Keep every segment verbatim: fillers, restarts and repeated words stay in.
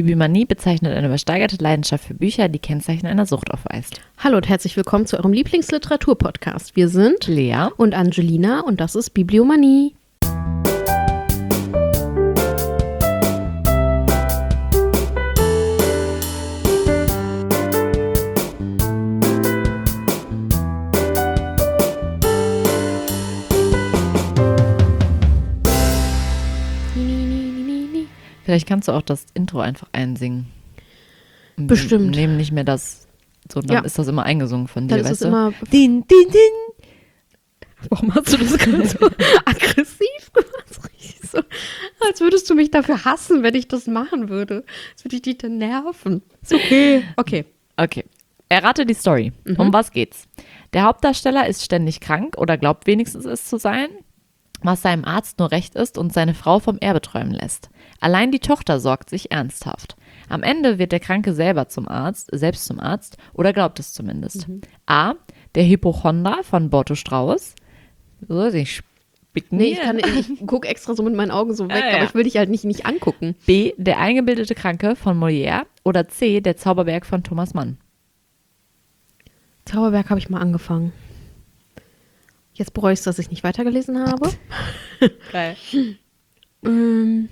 Bibimanie bezeichnet eine übersteigerte Leidenschaft für Bücher, die Kennzeichen einer Sucht aufweist. Hallo und herzlich willkommen zu eurem Lieblingsliteratur-Podcast. Wir sind Lea und Angelina und das ist Bibliomanie. Vielleicht kannst du auch das Intro einfach einsingen. Bestimmt. Wir nehmen nicht mehr das, so dann Ja. ist das immer eingesungen von dir, Dann ist weißt es du? immer. Din, din, din. Warum hast du das gerade so aggressiv gemacht? So richtig so, als würdest du mich dafür hassen, wenn ich das machen würde. Als würde ich dich dann nerven. Ist okay. Okay. Okay, errate die Story. Mhm. Um was geht's? Der Hauptdarsteller ist ständig krank oder glaubt wenigstens es zu sein, was seinem Arzt nur recht ist und seine Frau vom Erbe träumen lässt. Allein die Tochter sorgt sich ernsthaft. Am Ende wird der Kranke selber zum Arzt, selbst zum Arzt oder glaubt es zumindest. Mhm. A. Der Hypochonder von Borto Strauß. So, ich spick Nee, ich, kann, ich gucke extra so mit meinen Augen so weg, Ah, ja. aber ich will dich halt nicht, nicht angucken. B. Der eingebildete Kranke von Molière. Oder C. Der Zauberberg von Thomas Mann. Zauberberg habe ich mal angefangen. Jetzt bereue ich, dass ich nicht weitergelesen habe. Geil. ähm,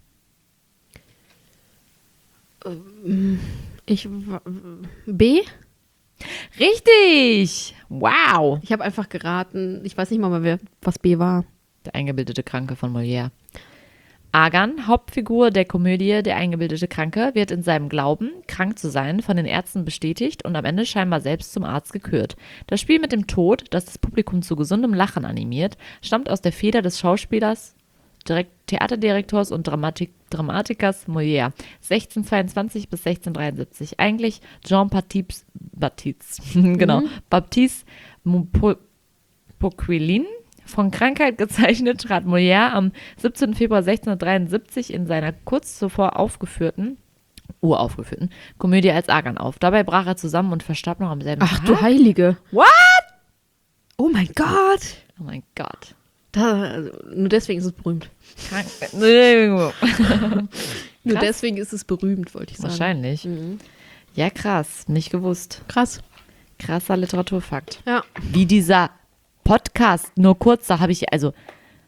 ähm, ich w- B? Richtig! Wow! Ich habe einfach geraten. Ich weiß nicht mal mehr, wer, was B war. Der eingebildete Kranke von Molière. Agan, Hauptfigur der Komödie Der eingebildete Kranke, wird in seinem Glauben, krank zu sein, von den Ärzten bestätigt und am Ende scheinbar selbst zum Arzt gekürt. Das Spiel mit dem Tod, das das Publikum zu gesundem Lachen animiert, stammt aus der Feder des Schauspielers, Direkt- Theaterdirektors und Dramatik- Dramatikers Molière, sechzehnhundertzweiundzwanzig bis sechzehnhundertdreiundsiebzig. Eigentlich Jean-Baptiste, Baptiste, genau, Mhm. Baptiste Maupo- Poquelin. Von Krankheit gezeichnet trat Molière am siebzehnten Februar sechzehnhundertdreiundsiebzig in seiner kurz zuvor aufgeführten, uraufgeführten Komödie als Agan auf. Dabei brach er zusammen und verstarb noch am selben Ach Tag. du Heilige. What? Oh mein Gott. Oh mein Gott. Da, also, nur deswegen ist es berühmt. Krank Nur Krass. deswegen ist es berühmt, wollte ich sagen. Wahrscheinlich. Mhm. Ja, krass. Nicht gewusst. Krass. Krasser Literaturfakt. Ja. Wie dieser Podcast, nur kurz, da habe ich, also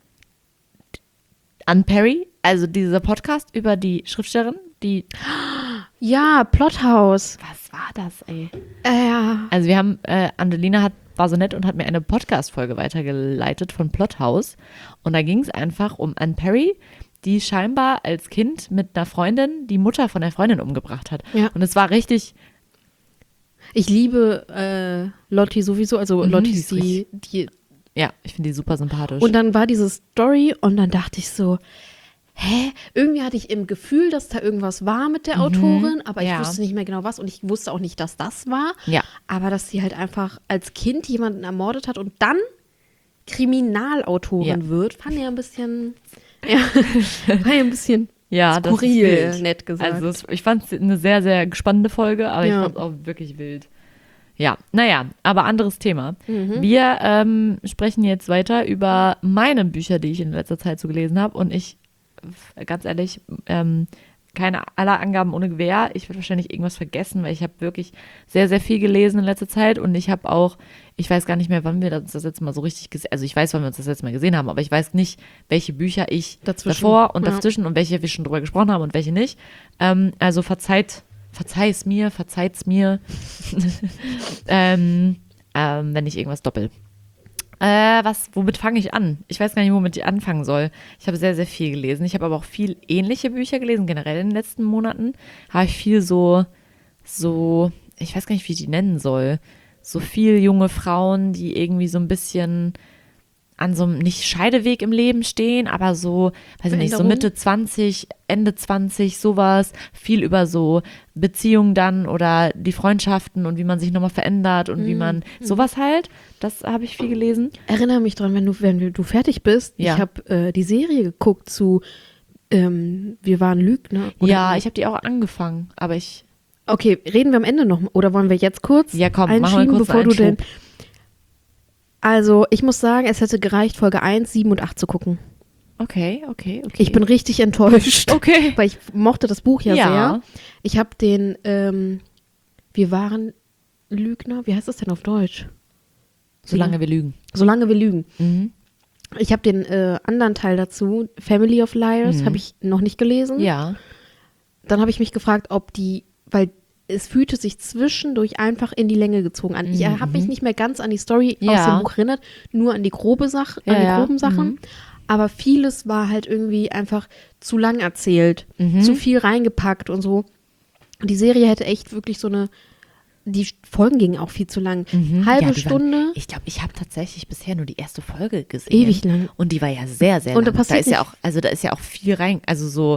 Anne Perry, also dieser Podcast über die Schriftstellerin, die, Ja, Plothouse. was war das, ey? Äh, ja. Also wir haben, äh, Angelina hat, war so nett und hat mir eine Podcast-Folge weitergeleitet von Plothouse und da ging es einfach um Anne Perry, die scheinbar als Kind mit einer Freundin die Mutter von der Freundin umgebracht hat. Ja. Und es war richtig, Ich liebe äh, Lotti sowieso, also Mhm, Lotti die ist ist die, die. ja, ich finde die super sympathisch. Und dann war diese Story und dann dachte ich so, hä? Irgendwie hatte ich im Gefühl, dass da irgendwas war mit der Autorin, aber ich ja. wusste nicht mehr genau was und ich wusste auch nicht, dass das war. Ja. Aber dass sie halt einfach als Kind jemanden ermordet hat und dann Kriminalautorin Ja. wird, fand ich ein bisschen, ja, war ja ein bisschen Ja, das ist skurril, wild. nett gesagt. Also es, ich fand es eine sehr, sehr spannende Folge, aber Ja. ich fand es auch wirklich wild. Ja, naja, aber anderes Thema. Mhm. Wir ähm, sprechen jetzt weiter über meine Bücher, die ich in letzter Zeit so gelesen habe. Und ich, f- ganz ehrlich, ähm, keine aller Angaben ohne Gewähr. Ich werde wahrscheinlich irgendwas vergessen, weil ich habe wirklich sehr, sehr viel gelesen in letzter Zeit. Und ich habe auch, ich weiß gar nicht mehr, wann wir uns das letzte Mal so richtig gesehen haben. Also ich weiß, wann wir uns das letzte Mal gesehen haben, aber ich weiß nicht, welche Bücher ich Dazwischen, davor und ja. dazwischen und welche wir schon drüber gesprochen haben und welche nicht. Ähm, also verzeiht, verzeih es mir, verzeiht's mir, ähm, ähm, wenn ich irgendwas doppel. Äh, was, womit fange ich an? Ich weiß gar nicht, womit ich anfangen soll. Ich habe sehr, sehr viel gelesen. Ich habe aber auch viel ähnliche Bücher gelesen, generell in den letzten Monaten. Habe ich viel so, so, ich weiß gar nicht, wie ich die nennen soll. So viel junge Frauen, die irgendwie so ein bisschen an so einem, nicht Scheideweg im Leben stehen, aber so, weiß ich nicht, so Veränderung. Mitte zwanzig, Ende zwanzig, sowas. Viel über so Beziehungen dann oder die Freundschaften und wie man sich nochmal verändert und wie man, sowas halt. Das habe ich viel gelesen. Erinnere mich dran, wenn du, wenn du fertig bist. Ja. Ich habe äh, die Serie geguckt zu ähm, Wir waren Lügner. Oder- Ja, ich habe die auch angefangen, aber ich, Okay, reden wir am Ende noch oder wollen wir jetzt kurz Ja, komm, machen wir einschieben, kurz bevor einen du denn. Einschub. Also, ich muss sagen, es hätte gereicht, Folge eins, sieben und acht zu gucken. Okay, okay, okay. Ich bin richtig enttäuscht. Okay. Weil ich mochte das Buch ja, Ja. sehr. Ich habe den, ähm, wir waren Lügner, wie heißt das denn auf Deutsch? Solange wir lügen. Solange wir lügen. Mhm. Ich habe den äh, anderen Teil dazu, Family of Liars, Mhm. habe ich noch nicht gelesen. Ja. Dann habe ich mich gefragt, ob die, weil es fühlte sich zwischendurch einfach in die Länge gezogen an. Ich Mhm. habe mich nicht mehr ganz an die Story aus Ja. dem Buch erinnert, nur an die grobe Sache, an Ja, die ja. groben Sachen. Mhm. Aber vieles war halt irgendwie einfach zu lang erzählt, Mhm. zu viel reingepackt und so. Und die Serie hätte echt wirklich so eine, die Folgen gingen auch viel zu lang. Mhm. Halbe Ja, die Stunde, Waren, ich glaube, ich habe tatsächlich bisher nur die erste Folge gesehen. ewig lang. Und die war ja sehr, sehr Und da lang. Da passiert ist ja nicht- auch, also da ist ja auch viel rein, also so,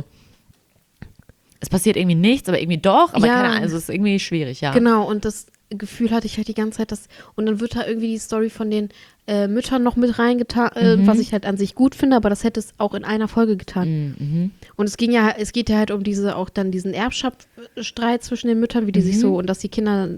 es passiert irgendwie nichts, aber irgendwie doch, aber Ja. keine Ahnung, also es ist irgendwie schwierig, ja. Genau, und das Gefühl hatte ich halt die ganze Zeit, dass, und dann wird da irgendwie die Story von den äh, Müttern noch mit reingetan, äh, Mhm. was ich halt an sich gut finde, aber das hätte es auch in einer Folge getan. Mhm. Und es ging ja, es geht ja halt um diese, auch dann diesen Erbschaftsstreit zwischen den Müttern, wie die sich Mhm. so, und dass die Kinder,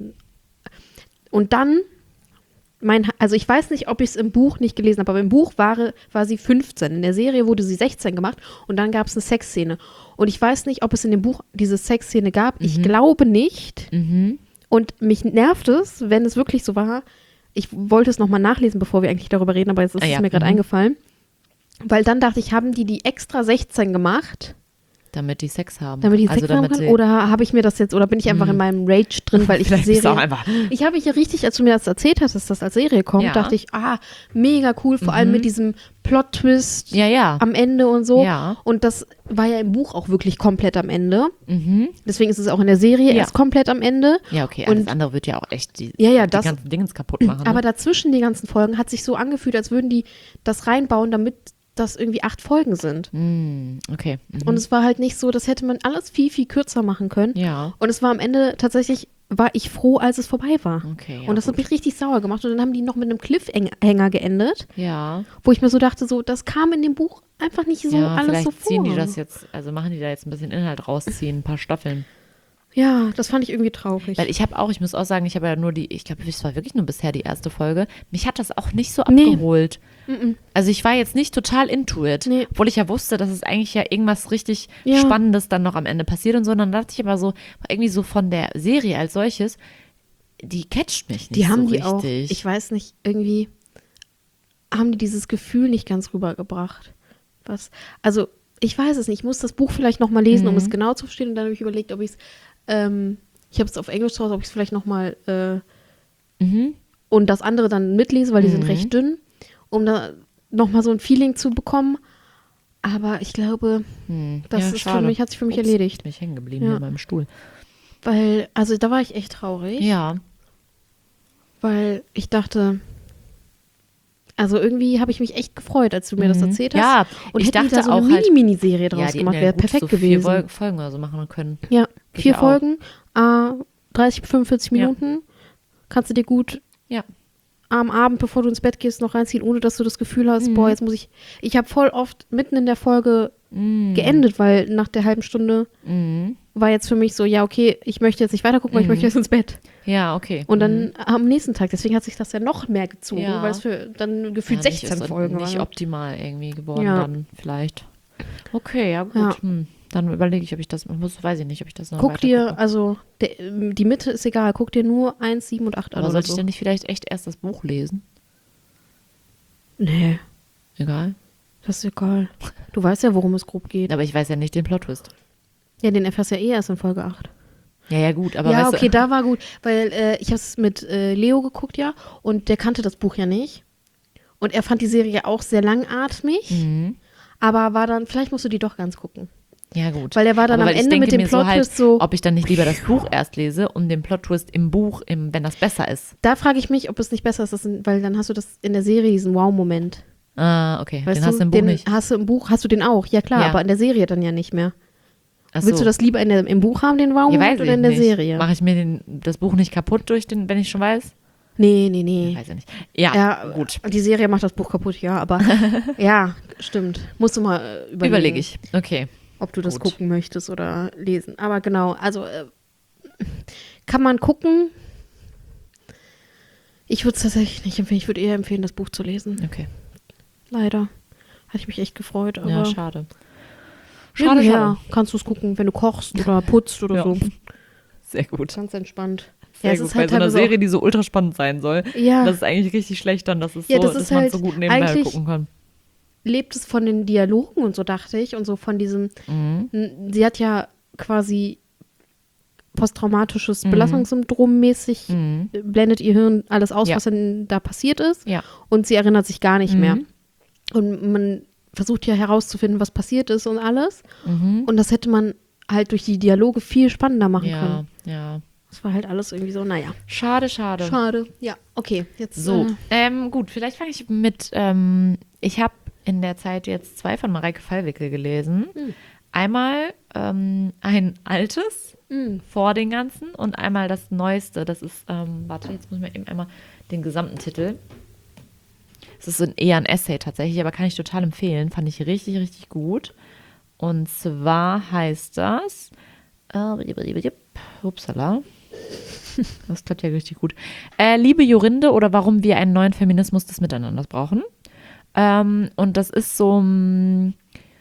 und dann, mein, also ich weiß nicht, ob ich es im Buch nicht gelesen habe, aber im Buch war, war sie fünfzehn. In der Serie wurde sie sechzehn gemacht und dann gab es eine Sexszene. Und ich weiß nicht, ob es in dem Buch diese Sexszene gab. Ich Mhm. glaube nicht. Mhm. Und mich nervt es, wenn es wirklich so war. Ich wollte es nochmal nachlesen, bevor wir eigentlich darüber reden, aber jetzt ist Ah, es ja. mir gerade Mhm. eingefallen. Weil dann dachte ich, haben die die extra sechzehn gemacht, Damit die Sex haben. damit die also Sex haben damit können? sie, Oder habe ich mir das jetzt, oder bin ich einfach Mhm. in meinem Rage drin, weil ich die vielleicht bist du auch Serie... einfach, Ich habe hier richtig, als du mir das erzählt hast, dass das als Serie kommt, Ja. dachte ich, ah, mega cool, vor allem Mhm. mit diesem Plot-Twist ja, ja. am Ende und so. Ja. Und das war ja im Buch auch wirklich komplett am Ende. Mhm. Deswegen ist es auch in der Serie Ja. erst komplett am Ende. Ja, okay, alles Und- andere wird ja auch echt die, Ja, ja, die das- ganzen Dingens kaputt machen. Aber ne? dazwischen die ganzen Folgen hat sich so angefühlt, als würden die das reinbauen, damit das irgendwie acht Folgen sind. Mhm. Okay. Mhm. Und es war halt nicht so, das hätte man alles viel, viel kürzer machen können. ja, Und es war am Ende tatsächlich, war ich froh, als es vorbei war. okay. Ja, und das hat gut. mich richtig sauer gemacht. Und dann haben die noch mit einem Cliffhanger geendet, Ja, wo ich mir so dachte, so, das kam in dem Buch einfach nicht so ja alles vielleicht so vor. ziehen die das jetzt, also machen die da jetzt ein bisschen Inhalt rausziehen, ein paar Staffeln. Ja, das fand ich irgendwie traurig. Weil ich habe auch, ich muss auch sagen, ich habe ja nur die, ich glaube, es war wirklich nur bisher die erste Folge. Mich hat das auch nicht so Nee. abgeholt. Mm-mm. Also ich war jetzt nicht total into it, Nee. obwohl ich ja wusste, dass es eigentlich ja irgendwas richtig Ja. Spannendes dann noch am Ende passiert und so. Und dann dachte ich aber so, irgendwie so von der Serie als solches, die catcht mich nicht die haben so die auch, richtig. ich weiß nicht, irgendwie haben die dieses Gefühl nicht ganz rübergebracht. Was, also ich weiß es nicht, ich muss das Buch vielleicht nochmal lesen, um Mhm. es genau zu verstehen. Und dann habe ich überlegt, ob ich es, ähm, ich habe es auf Englisch zu Hause, ob ich es vielleicht nochmal äh, mhm. und das andere dann mitlese, weil die sind Mhm. recht dünn, um da nochmal so ein Feeling zu bekommen. Aber ich glaube, Hm. das ja, ist für schade. mich, hat sich für mich Ups, erledigt. Bin ich hängen geblieben Ja. hier in meinem Stuhl. Weil, also da war ich echt traurig, Ja. weil ich dachte, also irgendwie habe ich mich echt gefreut, als du mir das Mhm. erzählt hast. Ja, und ich hätten die dachte da so eine auch halt- Mini-Mini-Serie draus ja, die gemacht, hätten wäre gut perfekt so gewesen. vier Vol- Folgen oder so machen können. Ja, Ich vier auch. Folgen, äh, dreißig, fünfundvierzig Ja. Minuten. Kannst du dir gut Ja. am Abend, bevor du ins Bett gehst, noch reinziehen, ohne dass du das Gefühl hast, Mhm. boah, jetzt muss ich. Ich habe voll oft mitten in der Folge Mhm. geendet, weil nach der halben Stunde Mhm. war jetzt für mich so, ja, okay, ich möchte jetzt nicht weitergucken, weil ich Mhm. möchte jetzt ins Bett. Ja, okay. Und Mhm. dann am nächsten Tag, deswegen hat sich das ja noch mehr gezogen, Ja. weil es für dann gefühlt ja, nicht- sechzehn ist Folgen nicht waren. optimal irgendwie geworden Ja. dann vielleicht. Okay, ja gut. Ja. Hm. Dann überlege ich, ob ich das, muss, weiß ich nicht, ob ich das noch Guck dir, weitergucke. also der, die Mitte ist egal, guck dir nur eins, sieben und acht an. Aber oder sollte so. ich denn nicht vielleicht echt erst das Buch lesen? Nee, Egal. das ist egal. Du weißt ja, worum es grob geht. Aber ich weiß ja nicht den Plot-Twist. Ja, den erfährst du ja eh erst in Folge acht. Ja, ja, gut, aber ja, weißt okay, du, da war gut, weil äh, ich habe es mit äh, Leo geguckt, ja, und der kannte das Buch ja nicht. Und er fand die Serie auch sehr langatmig, Mhm. aber war dann, vielleicht musst du die doch ganz gucken. Ja, gut. Weil er war dann Aber am weil ich Ende denke mit dem mir so halt, Plot-Twist so, ob ich dann nicht lieber das Buch erst lese und den Plot-Twist im Buch, im, wenn das besser ist. da frage ich mich, ob es nicht besser ist, dass in, weil dann hast du das in der Serie, diesen Wow-Moment. Ah, okay. Weißt den du, hast du im Buch den nicht. hast du im Buch, hast du den auch, ja klar, Ja. aber in der Serie dann ja nicht mehr. Ach Willst so. du das lieber in der, im Buch haben, den ja, Wow-Moment, weiß oder ich in der nicht. Serie? Mache ich mir den, das Buch nicht kaputt durch den, wenn ich schon weiß? Nee, nee, nee. Weiß ich nicht. Ja, Ja, gut. Die Serie macht das Buch kaputt, ja, aber ja, stimmt. Musst du mal äh, überlegen, Überlege ich. Okay. ob du das Gut. gucken möchtest oder lesen. Aber genau, also äh, kann man gucken. Ich würde es tatsächlich nicht empfehlen. Ich würde eher empfehlen, das Buch zu lesen. Okay. Leider. Hatte ich mich echt gefreut. Aber Ja, schade. Schade, ja, kannst du es gucken, wenn du kochst oder putzt oder Ja. so. Sehr gut. Ganz entspannt. Sehr ja, es gut. ist Bei halt so einer teilweise Serie, die so ultra spannend sein soll. auch, ja, Das ist eigentlich richtig schlecht dann, dass, es Ja, so, das dass ist man halt so gut nebenbei halt eigentlich- gucken kann. lebt es von den Dialogen und so, dachte ich. Und so von diesem, Mhm. n- sie hat ja quasi posttraumatisches Mhm. Belastungssyndrom mäßig, Mhm. äh, blendet ihr Hirn alles aus, Ja. was denn da passiert ist. Ja. Und sie erinnert sich gar nicht Mhm. mehr. Und man versucht ja herauszufinden, was passiert ist und alles. Mhm. Und das hätte man halt durch die Dialoge viel spannender machen Ja, können. ja. Das war halt alles irgendwie so, naja. Schade, schade. Schade. Ja, okay. Jetzt So, Äh, ähm, gut, vielleicht fange ich mit, ähm, ich habe in der Zeit jetzt zwei von Mareike Fallwickel gelesen. Mhm. Einmal ähm, ein altes mh. vor den ganzen und einmal das neueste. Das ist, ähm, warte, jetzt muss ich mir eben einmal den gesamten Titel. Es ist so ein, eher ein Essay tatsächlich, aber kann ich total empfehlen. Fand ich richtig, richtig gut. Und zwar heißt das, äh, upsala. Das klappt ja richtig gut. Äh, Liebe Jorinde oder warum wir einen neuen Feminismus des Miteinanders brauchen. Ähm, und das ist so, mh,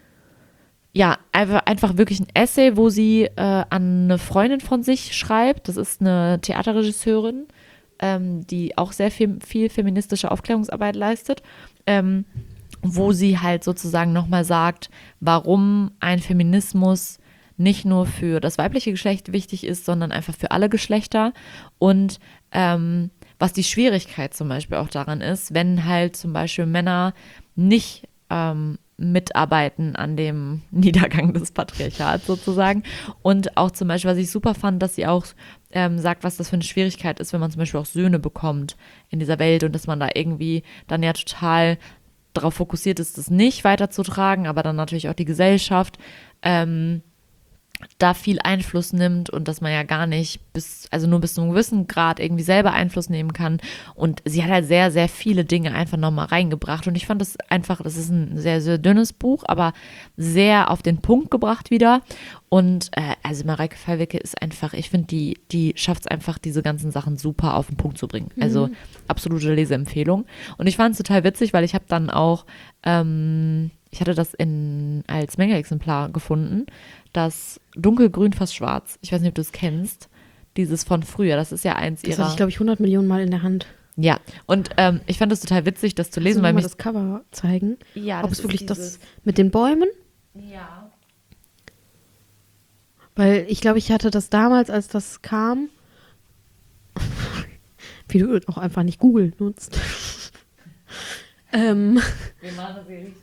ja, einfach, einfach wirklich ein Essay, wo sie äh, an eine Freundin von sich schreibt. Das ist eine Theaterregisseurin, ähm, die auch sehr viel, viel feministische Aufklärungsarbeit leistet, ähm, wo sie halt sozusagen nochmal sagt, warum ein Feminismus nicht nur für das weibliche Geschlecht wichtig ist, sondern einfach für alle Geschlechter und ähm, was die Schwierigkeit zum Beispiel auch daran ist, wenn halt zum Beispiel Männer nicht ähm, mitarbeiten an dem Niedergang des Patriarchats sozusagen. Und auch zum Beispiel, was ich super fand, dass sie auch ähm, sagt, was das für eine Schwierigkeit ist, wenn man zum Beispiel auch Söhne bekommt in dieser Welt und dass man da irgendwie dann ja total darauf fokussiert ist, das nicht weiterzutragen, aber dann natürlich auch die Gesellschaft ähm, da viel Einfluss nimmt und dass man ja gar nicht bis, also nur bis zu einem gewissen Grad irgendwie selber Einfluss nehmen kann. Und sie hat halt sehr, sehr viele Dinge einfach nochmal reingebracht. Und ich fand das einfach, das ist ein sehr, sehr dünnes Buch, aber sehr auf den Punkt gebracht wieder. Und äh, also Mareike Fallwickel ist einfach, ich finde, die, die schafft es einfach, diese ganzen Sachen super auf den Punkt zu bringen. Also absolute Leseempfehlung. Und ich fand es total witzig, weil ich habe dann auch, ähm, ich hatte das in, als Menge-Exemplar gefunden, das Dunkelgrün fast schwarz. Ich weiß nicht, ob du es kennst. Dieses von früher. Das ist ja eins Das ihrer. hatte ich, glaube ich, hundert Millionen Mal in der Hand. Ja, und ähm, ich fand es total witzig, das zu lesen, Kannst du weil mir mal mich. das Cover zeigen? Ja, Ob das es wirklich ist das dieses- mit den Bäumen? Ja. Weil ich glaube, ich hatte das damals, als das kam, wie du auch einfach nicht Google nutzt. ähm, Wir machen sie richtig.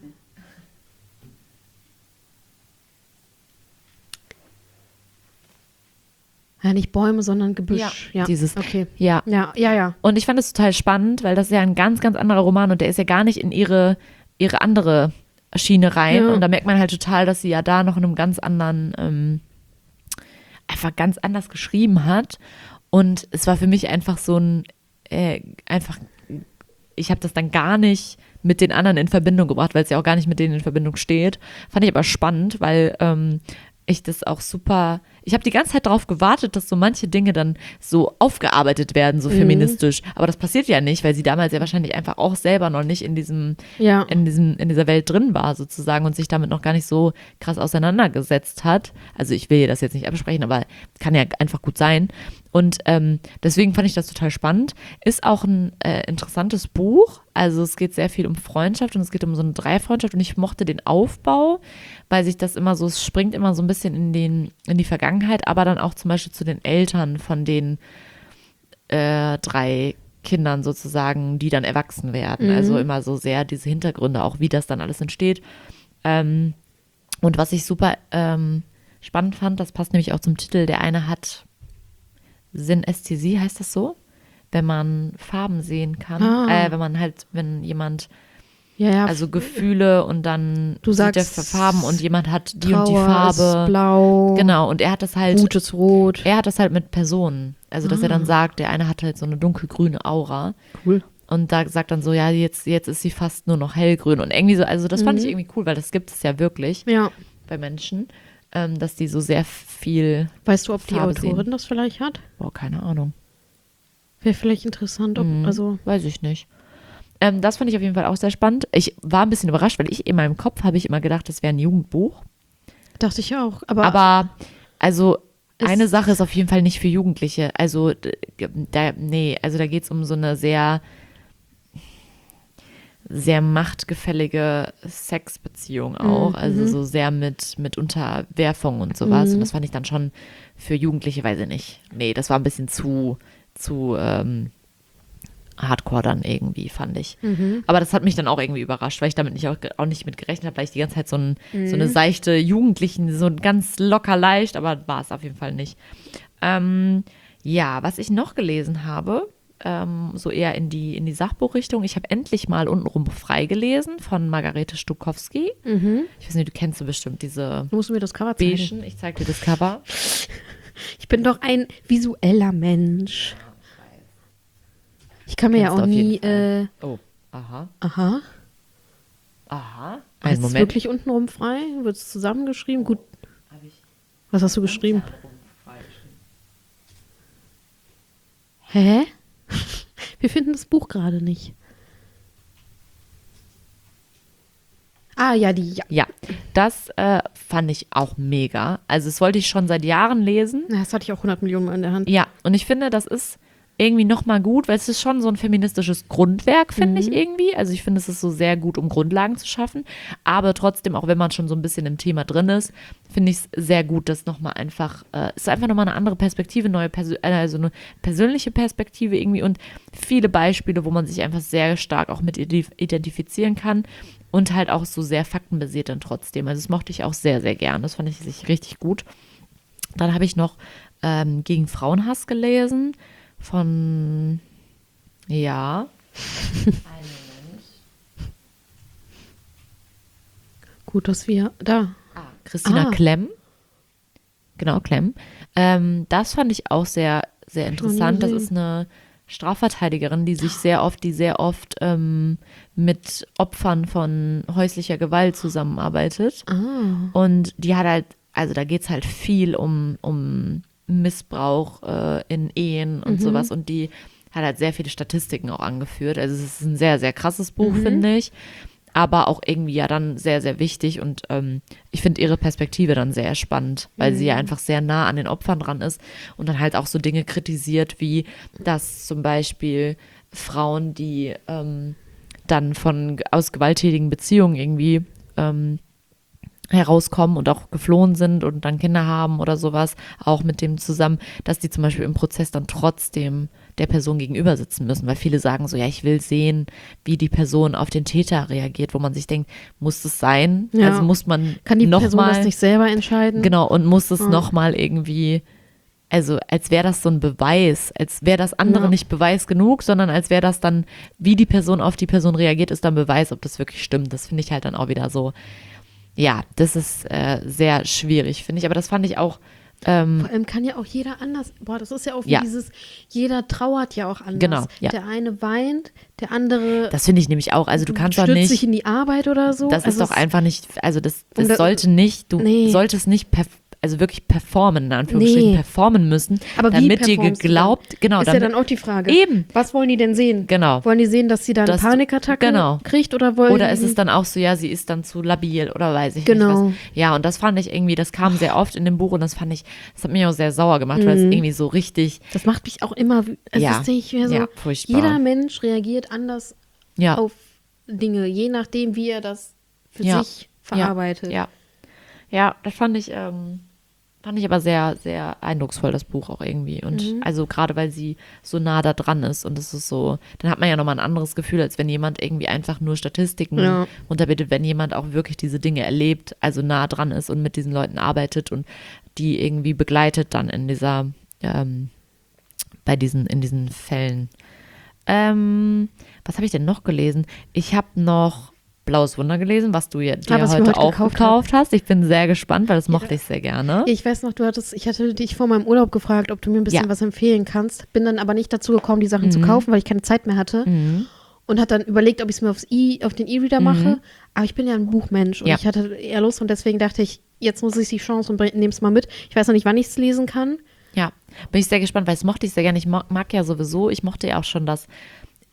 ja, nicht Bäume, sondern Gebüsch. Ja, Dieses. okay. Ja. Ja, ja, ja. Und ich fand es total spannend, weil das ist ja ein ganz, ganz anderer Roman und der ist ja gar nicht in ihre, ihre andere Schiene rein. Ja. Und da merkt man halt total, dass sie ja da noch in einem ganz anderen, ähm, einfach ganz anders geschrieben hat. Und es war für mich einfach so ein, äh, einfach, ich habe das dann gar nicht mit den anderen in Verbindung gebracht, weil es ja auch gar nicht mit denen in Verbindung steht. Fand ich aber spannend, weil ähm, ich das auch super, ich habe die ganze Zeit darauf gewartet, dass so manche Dinge dann so aufgearbeitet werden, so Mhm. feministisch. Aber das passiert ja nicht, weil sie damals ja wahrscheinlich einfach auch selber noch nicht in diesem, Ja. in diesem, in dieser Welt drin war sozusagen und sich damit noch gar nicht so krass auseinandergesetzt hat. Also ich will ihr das jetzt nicht absprechen, aber kann ja einfach gut sein. Und ähm, deswegen fand ich das total spannend. Ist auch ein äh, interessantes Buch. Also es geht sehr viel um Freundschaft und es geht um so eine Dreifreundschaft und ich mochte den Aufbau, weil sich das immer so, es springt immer so ein bisschen in, den, in die Vergangenheit, aber dann auch zum Beispiel zu den Eltern von den äh, drei Kindern sozusagen, die dann erwachsen werden. Mhm. Also immer so sehr diese Hintergründe, auch wie das dann alles entsteht. Ähm, und was ich super ähm, spannend fand, das passt nämlich auch zum Titel, der eine hat Synästhesie, heißt das so? Wenn man Farben sehen kann. Ah. Äh, wenn man halt, wenn jemand, Ja, ja. also Gefühle und dann Du sieht er sagst, Farben und jemand hat die Trauer und die Farbe. ist blau, Genau, und er hat das halt, Wut ist rot. er hat das halt mit Personen. Also, dass er Ah. dann sagt, der eine hat halt so eine dunkelgrüne Aura. Cool. Und da sagt dann so, ja, jetzt, jetzt ist sie fast nur noch hellgrün. Und irgendwie so, also das fand Mhm. ich irgendwie cool, weil das gibt es ja wirklich Ja. bei Menschen, ähm, dass die so sehr viel, Weißt du, ob die Farbe Autorin sehen. das vielleicht hat? boah, keine Ahnung. Wäre vielleicht interessant, ob, Mhm. also, Weiß ich nicht. Ähm, das fand ich auf jeden Fall auch sehr spannend. Ich war ein bisschen überrascht, weil ich in meinem Kopf habe ich immer gedacht, das wäre ein Jugendbuch. Dachte ich auch. Aber, Aber also Es- eine Sache ist auf jeden Fall nicht für Jugendliche. Also d- da, nee, also da geht es um so eine sehr, sehr machtgefällige Sexbeziehung auch. Mhm. Also so sehr mit, mit Unterwerfung und sowas. Und das fand ich dann schon für Jugendliche, weiß ich nicht. Nee, das war ein bisschen zu, zu ähm, Hardcore dann irgendwie, fand ich. Mhm. Aber das hat mich dann auch irgendwie überrascht, weil ich damit nicht auch, auch nicht mit gerechnet habe, weil ich die ganze Zeit so, ein, Mhm. so eine seichte Jugendlichen, so ganz locker leicht, aber war es auf jeden Fall nicht. Ähm, ja, was ich noch gelesen habe, ähm, so eher in die, in die Sachbuchrichtung, ich habe endlich mal untenrum frei gelesen von Margarete Stokowski. Mhm. Ich weiß nicht, du kennst du bestimmt diese Du musst mir das Cover zeigen. beigen. Ich zeig dir das Cover. Ich bin doch ein visueller Mensch. Ich kann mir ja Kennst du auch auf jeden nie. Äh, Oh, aha, aha. aha. Heißt Einen es Moment. wirklich untenrum frei? Wird es zusammengeschrieben? Gut. Hab ich Was hast du geschrieben? untenrum frei geschrieben. Hä? Wir finden das Buch gerade nicht. Ah, ja, die. Ja. Ja, das äh, fand ich auch mega. Also das wollte ich schon seit Jahren lesen. Na, Das hatte ich auch hundert Millionen Mal in der Hand. Ja, und ich finde, das ist irgendwie nochmal gut, weil es ist schon so ein feministisches Grundwerk, finde ich irgendwie. Also ich finde, es ist so sehr gut, um Grundlagen zu schaffen. Aber trotzdem, auch wenn man schon so ein bisschen im Thema drin ist, finde ich es sehr gut, dass nochmal einfach, äh, es ist einfach nochmal eine andere Perspektive, neue Persö äh, also eine persönliche Perspektive irgendwie und viele Beispiele, wo man sich einfach sehr stark auch mit ident- identifizieren kann und halt auch so sehr faktenbasiert dann trotzdem. Also das mochte ich auch sehr, sehr gern. Das fand ich sich richtig gut. Dann habe ich noch ähm, Gegen Frauenhass gelesen von, ja. Gut, dass wir. Da. Ah, Christina Ah. Klemm. Genau, Klemm. Ähm, das fand ich auch sehr, sehr Hab ich noch nie interessant. Das gesehen. ist eine Strafverteidigerin, die sich sehr oft, die sehr oft ähm, mit Opfern von häuslicher Gewalt zusammenarbeitet. Ah. Und die hat halt, also da geht es halt viel um, um Missbrauch äh, in Ehen und Mhm. sowas. Und die hat halt sehr viele Statistiken auch angeführt. Also es ist ein sehr, sehr krasses Buch, Mhm. finde ich. Aber auch irgendwie ja dann sehr, sehr wichtig. Und ähm, ich finde ihre Perspektive dann sehr spannend, weil sie ja einfach sehr nah an den Opfern dran ist und dann halt auch so Dinge kritisiert, wie dass zum Beispiel Frauen, die ähm, dann von aus gewalttätigen Beziehungen irgendwie ähm, herauskommen und auch geflohen sind und dann Kinder haben oder sowas, auch mit dem zusammen, dass die zum Beispiel im Prozess dann trotzdem der Person gegenüber sitzen müssen, weil viele sagen so, ja, ich will sehen, wie die Person auf den Täter reagiert, wo man sich denkt, muss das sein? Ja. Also muss man Kann die noch Person mal, das nicht selber entscheiden? genau, und muss es Ja. nochmal irgendwie, also als wäre das so ein Beweis, als wäre das andere Ja. nicht Beweis genug, sondern als wäre das dann, wie die Person auf die Person reagiert, ist dann Beweis, ob das wirklich stimmt. Das finde ich halt dann auch wieder so, ja, das ist äh, sehr schwierig, finde ich. Aber das fand ich auch, ähm, Vor allem kann ja auch jeder anders. Boah, das ist ja auch wie Ja. dieses, jeder trauert ja auch anders. Genau, ja. Der eine weint, der andere das finde ich nämlich auch. Also du kannst doch stürzt sich nicht, in die Arbeit oder so. das Also ist doch es- einfach nicht, also das, Und das da- sollte nicht, du Nee. solltest nicht perf also wirklich performen, in Anführungsstrichen, Nee. performen müssen, Aber wie damit dir performst du geglaubt, genau, Ist ja damit, dann auch die Frage. Eben. Was wollen die denn sehen? Genau. Wollen die sehen, dass sie dann Dass du- Panikattacke genau. kriegt oder wollen Oder die, ist es dann auch so, ja, sie ist dann zu labil oder weiß ich Genau. nicht was. Ja, und das fand ich irgendwie, das kam sehr oft in dem Buch und das fand ich, das hat mich auch sehr sauer gemacht, weil es irgendwie so richtig, Das macht mich auch immer. Also Ja. das denke ich mir so. Ja, furchtbar. Jeder Mensch reagiert anders ja, auf Dinge, je nachdem, wie er das für Ja. sich verarbeitet. ja. Ja, das fand ich, ähm, fand ich aber sehr, sehr eindrucksvoll, das Buch auch irgendwie. Und Mhm. also gerade, weil sie so nah da dran ist und es ist so, dann hat man ja nochmal ein anderes Gefühl, als wenn jemand irgendwie einfach nur Statistiken Ja. unterbietet, wenn jemand auch wirklich diese Dinge erlebt, also nah dran ist und mit diesen Leuten arbeitet und die irgendwie begleitet dann in dieser, ähm, bei diesen, in diesen Fällen. Ähm, was habe ich denn noch gelesen? Ich habe noch Blaues Wunder gelesen, was du ja, dir Ah, was ich mir heute heute auch gekauft gekauft hast. Ich bin sehr gespannt, weil das mochte ich sehr gerne. Ich weiß noch, du hattest, ich hatte dich vor meinem Urlaub gefragt, ob du mir ein bisschen Ja. was empfehlen kannst. Bin dann aber nicht dazu gekommen, die Sachen zu Mhm. kaufen, weil ich keine Zeit mehr hatte. Mhm. Und hat dann überlegt, ob ich es mir aufs e, auf den E-Reader mache. Aber ich bin ja ein Buchmensch und Ja. ich hatte eher Lust und deswegen dachte ich, jetzt muss ich die Chance und nehme es mal mit. Ich weiß noch nicht, wann ich es lesen kann. Ja, bin ich sehr gespannt, weil das mochte ich sehr gerne. Ich mo- mag ja sowieso, ich mochte ja auch schon das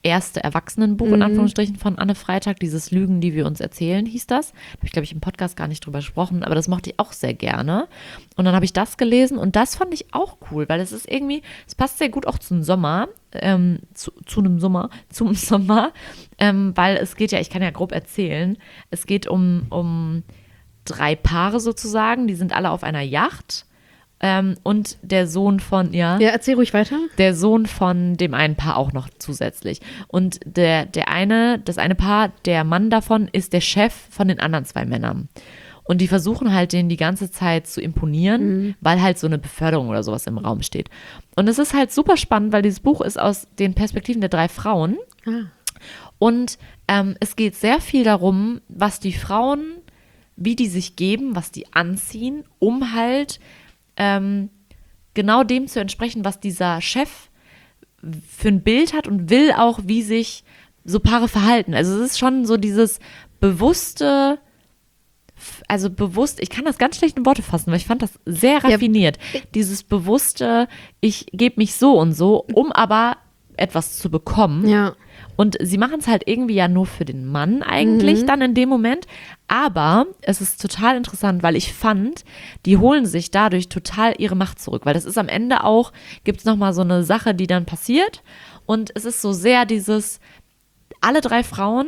erste Erwachsenenbuch, in Mhm. Anführungsstrichen, von Anne Freitag, dieses Lügen, die wir uns erzählen, hieß das. Da habe ich, glaube ich, im Podcast gar nicht drüber gesprochen, aber das mochte ich auch sehr gerne. Und dann habe ich das gelesen und das fand ich auch cool, weil es ist irgendwie, es passt sehr gut auch zum Sommer, ähm, zu, zu einem Sommer, zum Sommer, ähm, weil es geht ja, ich kann ja grob erzählen, es geht um, um drei Paare sozusagen, die sind alle auf einer Yacht. Ähm, und der Sohn von, ja, Ja, erzähl ruhig weiter. der Sohn von dem einen Paar auch noch zusätzlich. Und der, der eine, das eine Paar, der Mann davon, ist der Chef von den anderen zwei Männern. Und die versuchen halt, denen die ganze Zeit zu imponieren, Mhm. weil halt so eine Beförderung oder sowas im Raum steht. Und es ist halt super spannend, weil dieses Buch ist aus den Perspektiven der drei Frauen. Ah. Und ähm, es geht sehr viel darum, was die Frauen, wie die sich geben, was die anziehen, um halt ähm, genau dem zu entsprechen, was dieser Chef für ein Bild hat und will auch, wie sich so Paare verhalten. Also es ist schon so dieses bewusste, also bewusst, ich kann das ganz schlecht in Worte fassen, weil ich fand das sehr raffiniert. Dieses bewusste, ich gebe mich so und so, um aber etwas zu bekommen. Ja. Und sie machen es halt irgendwie ja nur für den Mann eigentlich Mhm. dann in dem Moment. Aber es ist total interessant, weil ich fand, die holen sich dadurch total ihre Macht zurück. Weil das ist am Ende auch, gibt es nochmal so eine Sache, die dann passiert. Und es ist so sehr dieses, alle drei Frauen,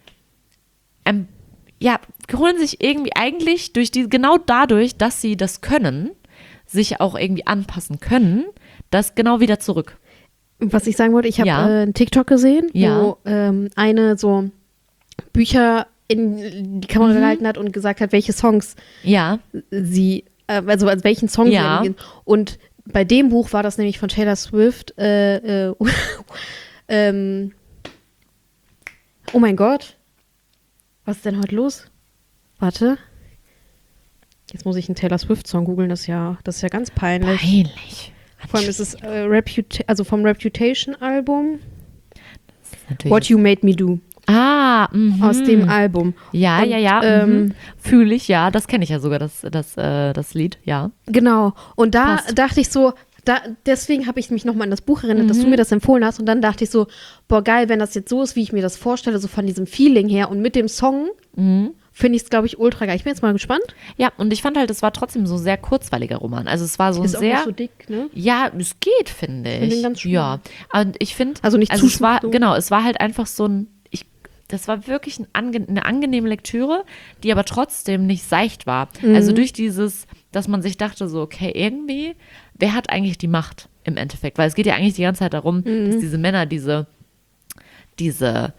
ähm, ja, holen sich irgendwie eigentlich durch die, genau dadurch, dass sie das können, sich auch irgendwie anpassen können, das genau wieder zurück. Was ich sagen wollte, ich habe Ja. äh, einen TikTok gesehen, Ja. wo ähm, eine so Bücher in die Kamera Mhm. gehalten hat und gesagt hat, welche Songs Ja, sie, äh, also als welchen Song Ja. sie angehen. Und bei dem Buch war das nämlich von Taylor Swift, äh, äh, ähm, oh mein Gott, was ist denn heute los? Warte. Jetzt muss ich einen Taylor Swift-Song googeln, das ist ja, das ist ja ganz peinlich. peinlich. Vor allem ist es äh, Reputa- also vom Reputation-Album. Natürlich. What You Made Me Do. Ah, mhm. Aus dem Album. Ja, Und, ja, ja. ähm, Mhm. Fühle ich, ja. Das kenne ich ja sogar, das, das, äh, das Lied, ja. Genau. Und da Passt. dachte ich so, da, deswegen habe ich mich nochmal an das Buch erinnert, dass du Mhm. mir das empfohlen hast. Und dann dachte ich so, boah, geil, wenn das jetzt so ist, wie ich mir das vorstelle, so von diesem Feeling her. Und mit dem Song Mhm. finde ich es, glaube ich, ultra geil. Ich bin jetzt mal gespannt. Ja, und ich fand halt, es war trotzdem so ein sehr kurzweiliger Roman. Also es war so ein Ist auch sehr, nicht so dick, ne? ja, es geht, finde finde ich. ihn ganz schön. Ja, und ich finde, Also nicht also zu es war, schmuck, so. genau, es war halt einfach so ein, ich, das war wirklich ein ange, eine angenehme Lektüre, die aber trotzdem nicht seicht war. Mhm. Also durch dieses, dass man sich dachte so, okay, irgendwie, wer hat eigentlich die Macht im Endeffekt? Weil es geht ja eigentlich die ganze Zeit darum, Mhm. dass diese Männer diese, diese,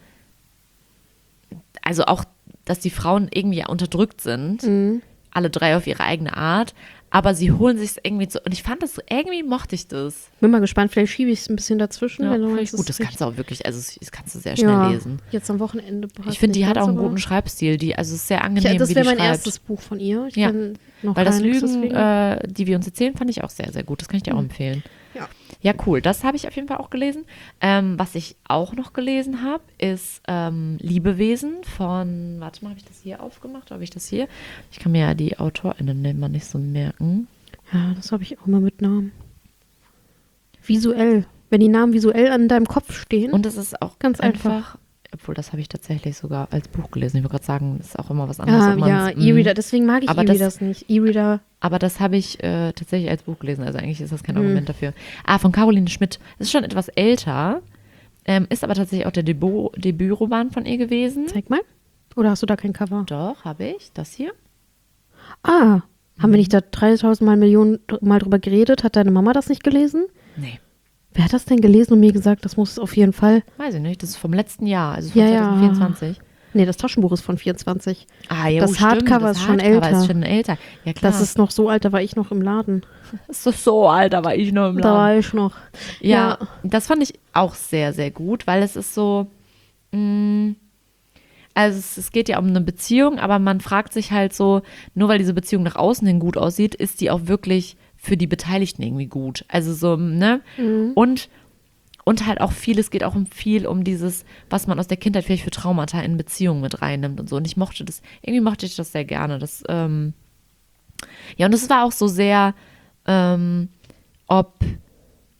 also auch, dass die Frauen irgendwie unterdrückt sind, Mhm. alle drei auf ihre eigene Art, aber sie holen sich es irgendwie zu. Und ich fand das, irgendwie mochte ich das. Bin mal gespannt, vielleicht schiebe ich es ein bisschen dazwischen. Ja, wenn du finde meinst, ich gut, es das ist kannst du auch wirklich, also das kannst du sehr schnell ja, lesen. Jetzt am Wochenende. Ich finde, die nicht hat auch ganz, einen aber- guten Schreibstil, die, also es ist sehr Ich, angenehm, das wie wäre die mein schreibt. erstes Buch von ihr. Ich Ja. kenn noch Weil das gar nichts, Lügen, deswegen. äh, die wir uns erzählen, fand ich auch sehr, sehr gut. Das kann ich dir auch Mhm. empfehlen. Ja. Ja, cool. Das habe ich auf jeden Fall auch gelesen. Ähm, was ich auch noch gelesen habe, ist ähm, Liebewesen von, warte mal, habe ich das hier aufgemacht? Habe ich das hier? Ich kann mir ja die AutorInnen immer nicht so merken. Ja, das habe ich auch mal mit Namen. Visuell. Wenn die Namen visuell an deinem Kopf stehen. Und es ist auch Ganz einfach, einfach. obwohl das habe ich tatsächlich sogar als Buch gelesen. Ich wollte gerade sagen, das ist auch immer was anderes. ja, ob man's- ja, mm. E-Reader. Deswegen mag ich Aber das- E-Readers nicht. E-Reader. Aber das habe ich äh, tatsächlich als Buch gelesen. Also eigentlich ist das kein Mhm. Argument dafür. Ah, von Caroline Schmidt. Ist schon etwas älter. Ähm, ist aber tatsächlich auch der Debut Debütroman von ihr gewesen. Zeig mal. Oder hast du da kein Cover? Doch, habe ich. Das hier. Ah, haben Mhm. wir nicht da dreitausend Mal Millionen dr- Mal drüber geredet? Hat deine Mama das nicht gelesen? Nee, Wer hat das denn gelesen und mir gesagt, das muss es auf jeden Fall. weiß ich nicht. Das ist vom letzten Jahr, also von Ja, ja. zwanzig vierundzwanzig. Nee, das Taschenbuch ist von vierundzwanzig. Ah, ja, Das oh, stimmt, Hardcover das ist schon Hardcover älter. ist schon älter. Ja, klar. Das ist noch so alt, da war ich noch im Laden. das ist so alt, da war ich noch im Da Laden. war ich noch. Ja, Ja. das fand ich auch sehr, sehr gut, weil es ist so, mh, also es, es geht ja um eine Beziehung, aber man fragt sich halt so, nur weil diese Beziehung nach außen hin gut aussieht, ist die auch wirklich für die Beteiligten irgendwie gut. Also so, ne? Mhm. Und, und halt auch viel, es geht auch um viel um dieses, was man aus der Kindheit vielleicht für Traumata in Beziehungen mit reinnimmt und so. Und ich mochte das, irgendwie mochte ich das sehr gerne. Das, ähm, ja, und es war auch so sehr, ähm, ob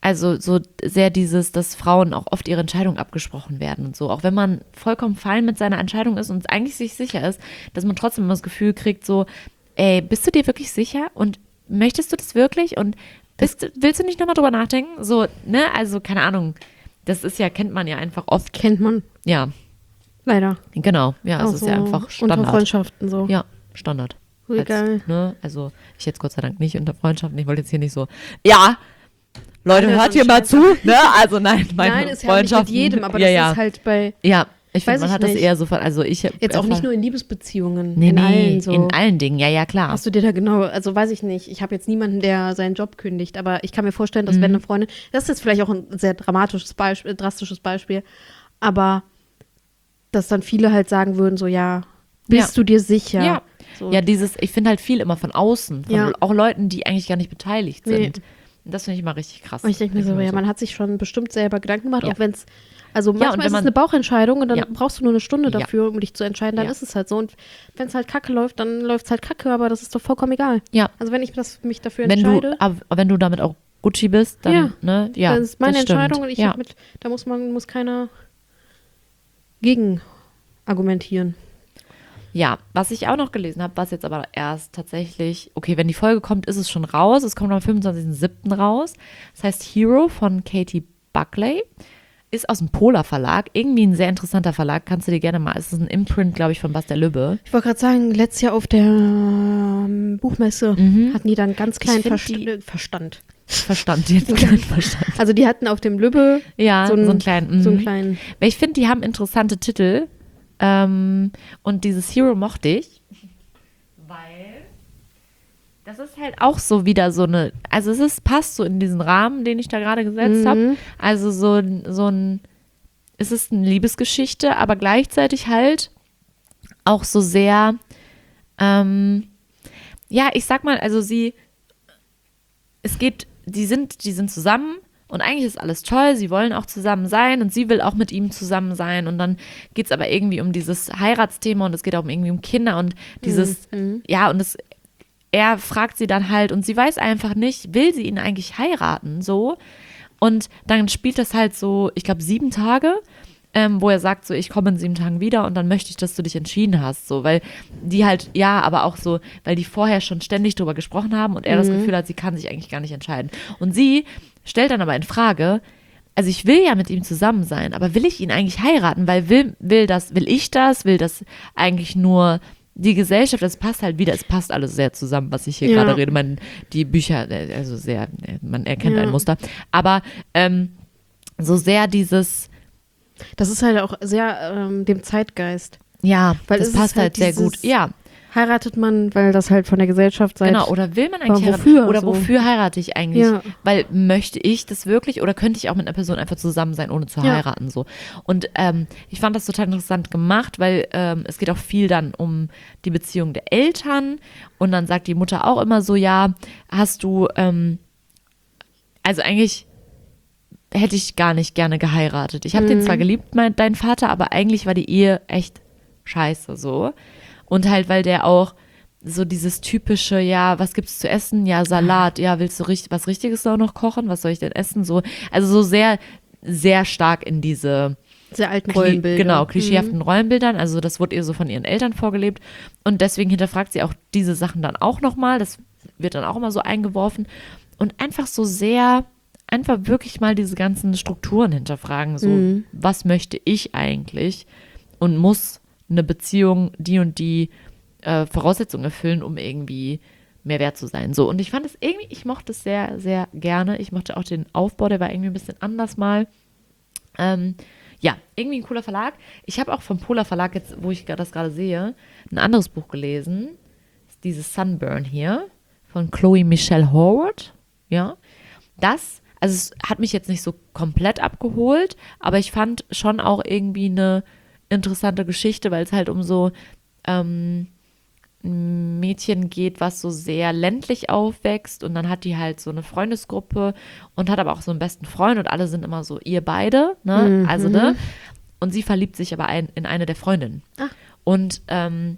also so sehr dieses, dass Frauen auch oft ihre Entscheidungen abgesprochen werden und so. Auch wenn man vollkommen fein mit seiner Entscheidung ist und eigentlich sich sicher ist, dass man trotzdem immer das Gefühl kriegt, so, ey, bist du dir wirklich sicher und möchtest du das wirklich und bist, willst du nicht nochmal drüber nachdenken? So, ne, also keine Ahnung, das ist ja, kennt man ja einfach oft. Kennt man. Ja. Leider. Genau, ja, es ist so ja einfach Standard. Unter Freundschaften so. Ja, Standard. Wie Als, geil. Ne, also ich jetzt Gott sei Dank nicht unter Freundschaften, ich wollte jetzt hier nicht so, ja, Leute, Nein, hört hier mal zu, ne? Also nein, meine Nein, ist ja nicht mit jedem, aber ja, das ja. ist halt bei, Ja, ich finde, Weiß man ich hat das nicht. eher so von, also ich jetzt auch nicht nur in Liebesbeziehungen, nee, in nee, allen so. in allen Dingen, ja, ja, klar. Hast du dir da genau, also weiß ich nicht, ich habe jetzt niemanden, der seinen Job kündigt, aber ich kann mir vorstellen, dass Mhm. wenn eine Freundin, das ist jetzt vielleicht auch ein sehr dramatisches Beispiel, drastisches Beispiel, aber dass dann viele halt sagen würden, so ja, bist Ja. du dir sicher? Ja. So. Ja, dieses, ich finde halt viel immer von außen, von Ja. auch Leuten, die eigentlich gar nicht beteiligt Nee. sind. Und das finde ich immer richtig krass. Und ich denke mir so, Denk ja, man hat sich schon bestimmt selber Gedanken gemacht, Ja. auch wenn es, also Ja, und manchmal wenn ist es man- eine Bauchentscheidung und dann Ja. brauchst du nur eine Stunde Ja. dafür, um dich zu entscheiden, dann Ja. ist es halt so. Und wenn es halt kacke läuft, dann läuft es halt kacke, aber das ist doch vollkommen egal. Ja, Also wenn ich das, mich dafür wenn entscheide, du, aber wenn du damit auch Gucci bist, dann, Ja. ne, ja, das ist meine das stimmt. Entscheidung und ich ja. hab mit, da muss man, muss keiner gegen argumentieren. Ja, was ich auch noch gelesen habe, was jetzt aber erst tatsächlich, okay, wenn die Folge kommt, ist es schon raus. Es kommt am fünfundzwanzigsten siebten raus. Das heißt Hero von Katie Buckley. Ist aus dem Polar Verlag. Irgendwie ein sehr interessanter Verlag. Kannst du dir gerne mal, es ist ein Imprint, glaube ich, von Bastia Lübbe. Ich wollte gerade sagen, letztes Jahr auf der ähm, Buchmesse hatten die dann ganz kleinen find Verst die- äh, Verstand. Verstand, jetzt kein Verstand. Also die hatten auf dem Lübbe Ja, so so, einen, einen kleinen. so einen mhm. kleinen. Weil ich finde, die haben interessante Titel. Ähm, und dieses Hero mochte ich. Weil das ist halt auch so wieder so eine, also es ist, passt so in diesen Rahmen, den ich da gerade gesetzt Mhm. habe. Also so, so ein, es ist eine Liebesgeschichte, aber gleichzeitig halt auch so sehr, ähm, ja, ich sag mal, also sie, es geht, die sind, die sind zusammen und eigentlich ist alles toll, sie wollen auch zusammen sein und sie will auch mit ihm zusammen sein und dann geht es aber irgendwie um dieses Heiratsthema und es geht auch irgendwie um Kinder und dieses, Mhm. ja, und es, er fragt sie dann halt und sie weiß einfach nicht, will sie ihn eigentlich heiraten, so. Und dann spielt das halt so, ich glaube, sieben Tage, ähm, wo er sagt so, ich komme in sieben Tagen wieder und dann möchte ich, dass du dich entschieden hast, so, weil die halt, ja, aber auch so, weil die vorher schon ständig drüber gesprochen haben und er das Gefühl hat, sie kann sich eigentlich gar nicht entscheiden. Und sie stellt dann aber in Frage, also ich will ja mit ihm zusammen sein, aber will ich ihn eigentlich heiraten, weil will, will das, will ich das, will das eigentlich nur die Gesellschaft, das passt halt wieder, es passt alles sehr zusammen, was ich hier Ja. gerade rede, man, die Bücher, äh, also sehr, äh, man erkennt Ja. ein Muster, aber ähm, so sehr dieses, Das ist halt auch sehr ähm, dem Zeitgeist. ja, Weil das es ist passt halt halt sehr dieses- gut, ja, Heiratet man, weil das halt von der Gesellschaft seit. genau, oder will man eigentlich Aber heiraten? wofür Oder so? wofür heirate ich eigentlich? Ja. Weil möchte ich das wirklich oder könnte ich auch mit einer Person einfach zusammen sein, ohne zu Ja. heiraten? So. Und ähm, ich fand das total interessant gemacht, weil ähm, es geht auch viel dann um die Beziehung der Eltern und dann sagt die Mutter auch immer so, ja, hast du, ähm, also eigentlich hätte ich gar nicht gerne geheiratet. Ich habe den zwar geliebt, mein, dein Vater, aber eigentlich war die Ehe echt scheiße so. Und halt, weil der auch so dieses typische, ja, was gibt's zu essen? Ja, Salat. Ja, willst du richtig, was Richtiges auch noch kochen? Was soll ich denn essen? So, also so sehr, sehr stark in diese Sehr alten Kli- Rollenbilder. Genau, klischeehaften Rollenbildern. Also das wurde ihr so von ihren Eltern vorgelebt. Und deswegen hinterfragt sie auch diese Sachen dann auch nochmal. Das wird dann auch immer so eingeworfen. Und einfach so sehr, einfach wirklich mal diese ganzen Strukturen hinterfragen. So, Mhm. was möchte ich eigentlich? Und muss eine Beziehung die und die äh, Voraussetzungen erfüllen, um irgendwie mehr wert zu sein. So, und ich fand es irgendwie, ich mochte es sehr, sehr gerne. Ich mochte auch den Aufbau, der war irgendwie ein bisschen anders mal. Ähm, ja, irgendwie ein cooler Verlag. Ich habe auch vom Polar Verlag jetzt, wo ich das gerade sehe, ein anderes Buch gelesen. Das ist dieses Sunburn hier von Chloe Michelle Howard. Ja, das, also es hat mich jetzt nicht so komplett abgeholt, aber ich fand schon auch irgendwie eine interessante Geschichte, weil es halt um so ähm, ein Mädchen geht, was so sehr ländlich aufwächst und dann hat die halt so eine Freundesgruppe und hat aber auch so einen besten Freund und alle sind immer so ihr beide, ne? Mhm. Also, ne? Und sie verliebt sich aber ein, in eine der Freundinnen. Ah. Und ähm,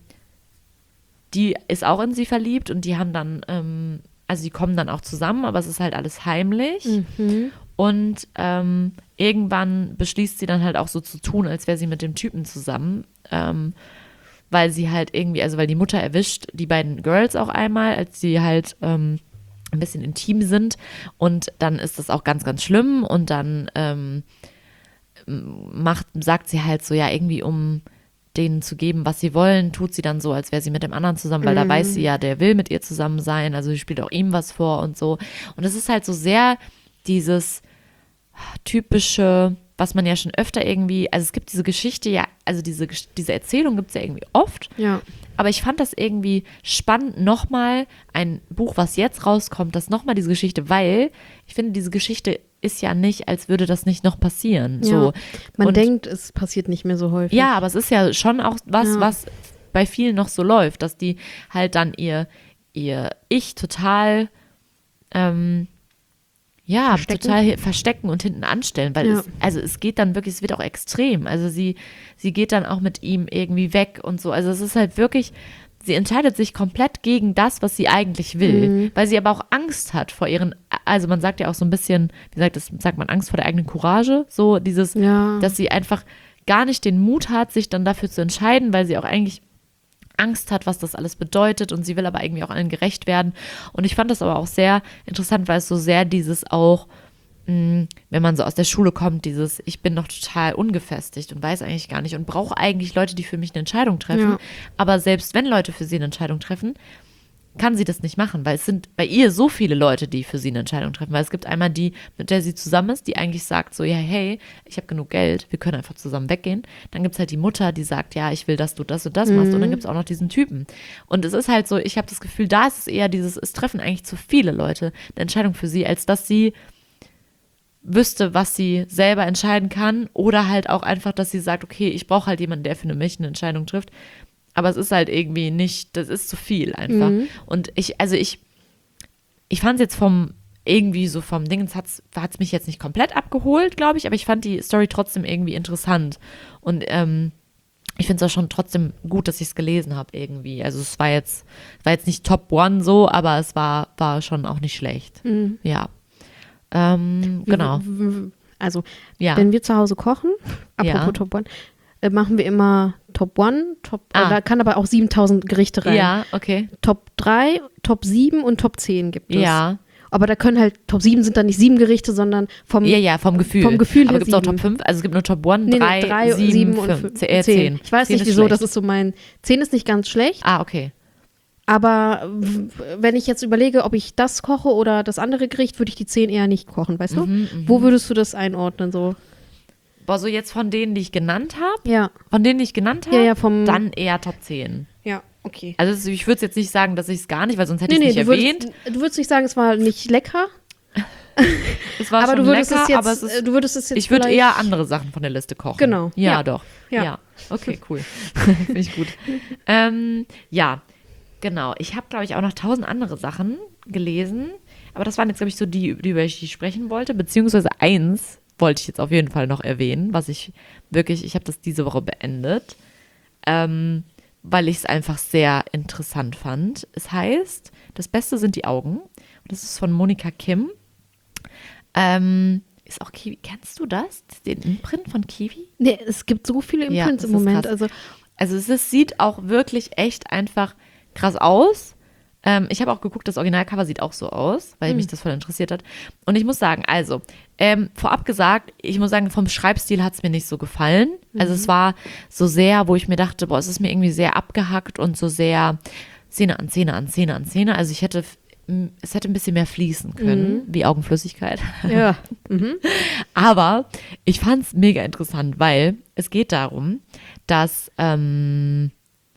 die ist auch in sie verliebt und die haben dann, ähm, also die kommen dann auch zusammen, aber es ist halt alles heimlich. Mhm. Und ähm, irgendwann beschließt sie dann halt auch so zu tun, als wäre sie mit dem Typen zusammen, ähm, weil sie halt irgendwie, also weil die Mutter erwischt die beiden Girls auch einmal, als sie halt ähm, ein bisschen intim sind, und dann ist das auch ganz, ganz schlimm, und dann ähm, macht, sagt sie halt so, ja, irgendwie um denen zu geben, was sie wollen, tut sie dann so, als wäre sie mit dem anderen zusammen, weil Mhm. da weiß sie ja, der will mit ihr zusammen sein, also sie spielt auch ihm was vor und so. Und es ist halt so sehr dieses typische, was man ja schon öfter irgendwie, also es gibt diese Geschichte ja, also diese, diese Erzählung gibt es ja irgendwie oft, Ja. aber ich fand das irgendwie spannend, nochmal ein Buch, was jetzt rauskommt, das nochmal diese Geschichte, weil ich finde, diese Geschichte ist ja nicht, als würde das nicht noch passieren. Ja. So. Man Und denkt, es passiert nicht mehr so häufig. ja, aber es ist ja schon auch was, Ja. was bei vielen noch so läuft, dass die halt dann ihr, ihr Ich total, ähm, ja, Verstecken. total verstecken und hinten anstellen, weil Ja. es, also es geht dann wirklich, es wird auch extrem. Also sie, sie geht dann auch mit ihm irgendwie weg und so. Also es ist halt wirklich, sie entscheidet sich komplett gegen das, was sie eigentlich will, Mhm. weil sie aber auch Angst hat vor ihren, also man sagt ja auch so ein bisschen, wie sagt das, sagt man, Angst vor der eigenen Courage, so dieses, Ja. dass sie einfach gar nicht den Mut hat, sich dann dafür zu entscheiden, weil sie auch eigentlich Angst hat, was das alles bedeutet, und sie will aber irgendwie auch allen gerecht werden. Und ich fand das aber auch sehr interessant, weil es so sehr dieses auch, mh, wenn man so aus der Schule kommt, dieses, ich bin noch total ungefestigt und weiß eigentlich gar nicht und brauche eigentlich Leute, die für mich eine Entscheidung treffen. Ja. Aber selbst wenn Leute für sie eine Entscheidung treffen, kann sie das nicht machen, weil es sind bei ihr so viele Leute, die für sie eine Entscheidung treffen. Weil es gibt einmal die, mit der sie zusammen ist, die eigentlich sagt so, ja, hey, ich habe genug Geld, wir können einfach zusammen weggehen. Dann gibt es halt die Mutter, die sagt, ja, ich will, dass du das und das machst. Und dann gibt es auch noch diesen Typen. Und es ist halt so, ich habe das Gefühl, da ist es eher dieses, es treffen eigentlich zu viele Leute eine Entscheidung für sie, als dass sie wüsste, was sie selber entscheiden kann, oder halt auch einfach, dass sie sagt, okay, ich brauche halt jemanden, der für mich eine Entscheidung trifft. Aber es ist halt irgendwie nicht, das ist zu viel einfach. Mhm. Und ich, also ich, ich fand es jetzt vom, irgendwie so vom Ding, es hat es mich jetzt nicht komplett abgeholt, glaube ich, aber ich fand die Story trotzdem irgendwie interessant. Und ähm, ich finde es auch schon trotzdem gut, dass ich es gelesen habe irgendwie. Also es war jetzt, war jetzt nicht Top One so, aber es war, war schon auch nicht schlecht. Mhm. Ja. Ähm, genau. Also, Ja. wenn wir zu Hause kochen, apropos Ja. Top One, äh, machen wir immer Top One, Top, Ah. äh, da kann aber auch siebentausend Gerichte rein. Ja, okay. Top drei, Top sieben und Top zehn gibt es. Ja. Aber da können halt, Top sieben sind dann nicht sieben Gerichte, sondern vom, Ja, ja, vom Gefühl. vom Gefühl Aber her gibt es auch sieben. Top fünf? Also es gibt nur Top One, Nee, drei, nee, drei, sieben, sieben und fünf. fünf, Äh, zehn. Ich weiß Zehn nicht ist wieso, schlecht. das ist so mein, zehn ist nicht ganz schlecht, Ah, okay. aber w- wenn ich jetzt überlege, ob ich das koche oder das andere Gericht, würde ich die zehn eher nicht kochen, weißt du? Mhm, Wo würdest du das einordnen so? Boah, so jetzt von denen, die ich genannt habe, Ja, von denen, die ich genannt habe, Ja, ja, vom- dann eher Top zehn. ja, okay. Also es- ich würde jetzt nicht sagen, dass ich es gar nicht, weil sonst hätte Nee, ich nee, es du nicht erwähnt. würdest, du würdest nicht sagen, es war nicht lecker, Es war aber schon du würdest lecker, es jetzt, aber es ist, äh, du würdest es jetzt ich würde vielleicht- eher andere Sachen von der Liste kochen. Genau, Ja, ja. doch. Ja. Ja. Okay, cool. Finde ich gut. ähm, ja, genau. Ich habe, glaube ich, auch noch tausend andere Sachen gelesen. Aber das waren jetzt, glaube ich, so die, die, über die ich sprechen wollte. Beziehungsweise eins wollte ich jetzt auf jeden Fall noch erwähnen, was ich wirklich, ich habe das diese Woche beendet, ähm, weil ich es einfach sehr interessant fand. Es heißt, das Beste sind die Augen. Und das ist von Monika Kim. Ähm, ist auch Kiwi. Kennst du das? Den Imprint von Kiwi? Nee, es gibt so viele Ja, Imprints das im ist Moment. krass. Also, Also es ist, sieht auch wirklich echt einfach krass aus. Ähm, ich habe auch geguckt, das Originalcover sieht auch so aus, weil mich das voll interessiert hat. Und ich muss sagen, also, ähm, vorab gesagt, ich muss sagen, vom Schreibstil hat es mir nicht so gefallen. Also es war so sehr, wo ich mir dachte, boah, es ist mir irgendwie sehr abgehackt und so sehr Szene an Szene an Szene an Szene. Also ich hätte, m, es hätte ein bisschen mehr fließen können, wie Augenflüssigkeit. ja. Mhm. Aber ich fand es mega interessant, weil es geht darum, dass ähm,